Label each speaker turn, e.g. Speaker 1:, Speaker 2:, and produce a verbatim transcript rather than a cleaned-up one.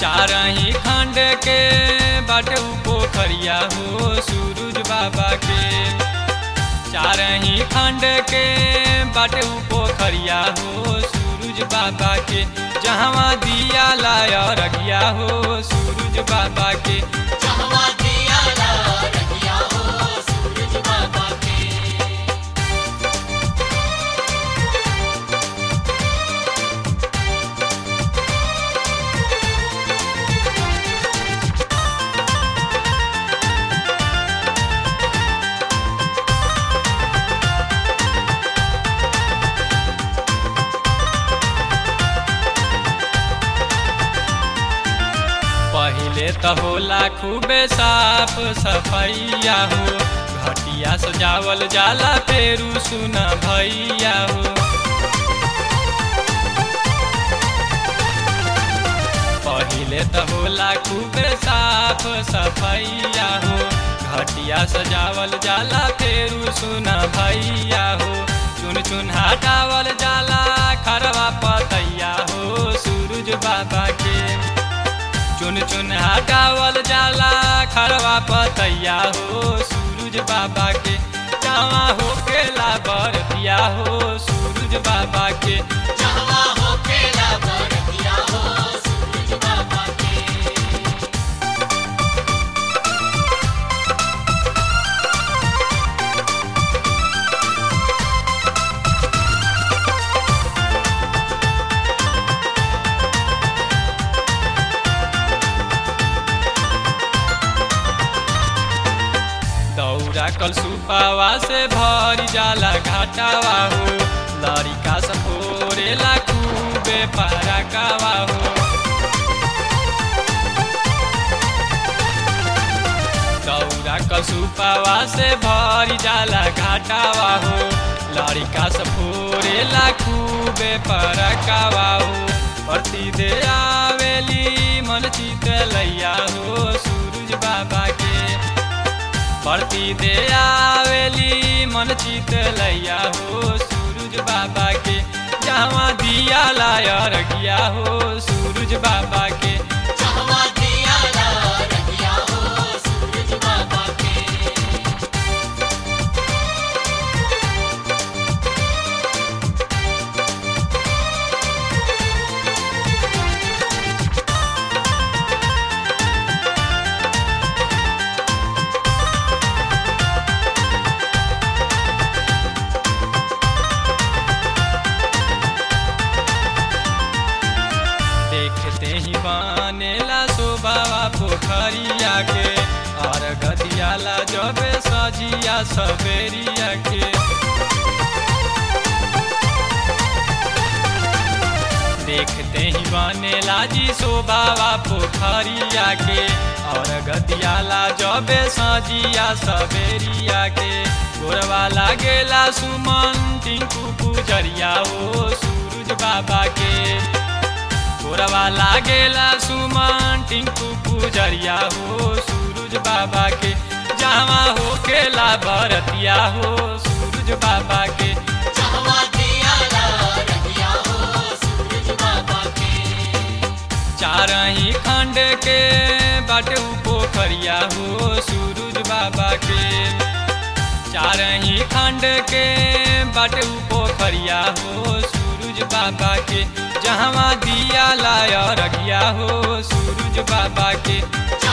Speaker 1: चारही खंड के बाटे पोखरिया हो सूरज बाबा के। चारही खंड के बाटे पोखरिया हो सूरज बाबा के। जहाँ दिया लाया रगिया हो सूरज बाबा के।
Speaker 2: जहाँ दिया लाया रगिया हो सूरज बाबा के।
Speaker 1: पहिले तो होला खूबे साफ सफैया हो। घटिया सजावल जाला फेरू सुना भैया हो। पहिले तो होला खूबे साफ सफैया हो। घटिया सजावल जाला फेरू सुना भैया हो। चुन चुन हटावल जाला खरवा पतैया हो सूरज बाबा के। चुन चुन हटावल जाला खरवा पतैया हो सूरज बाबा के। जावा हो केला बरतिया हो सूरज बाबा के।
Speaker 2: जहाँ हो केला बरतिया हो सूरज बाबा के।
Speaker 1: दौरा कल सुपावा से भरी जाला घाटावा हो। लड़िका सफोरेला खूबे पारकावा हो। दौरा कल सुपावा से भरी जाला घाटावा हो। लड़िका सफोरेला खूबे पारकावा हो। परती दे आवेली मन चित लैया हो सूरज बाबा के। परती दे आवेली मन चित लैया हो सूरज बाबा के। जहाँ दिया लाया रगिया हो सूरज बाबा के।
Speaker 2: जहाँ दिया लाया रगिया हो सूरज बाबा के।
Speaker 1: देखते ही बनेला शोभावा पोखरिया के। और गदियाला जब सजिया सवेरिया के। देखते ही बनेला जी शोभावा पोखरिया के। और गदियाला जब सजिया सवेरिया के। गोरवा लागेला सुमन टिंकू पुजरिया हो सूरज बाबा के। गोरवा लागेला सुमन टिंकू पुजरिया हो सूरज बाबा के। जहाँ हो केला बरतिया हो सूरज बाबा के।
Speaker 2: जहाँ दिया लाया रगिया हो सूरज बाबा के।
Speaker 1: चारही खंड के बाटे पोखरिया हो सूरज बाबा के। चारही खंड के बाटे पोखरिया हो सूरज बाबा के। जहाँ दिया लाया रगिया हो सूरज बाबा के।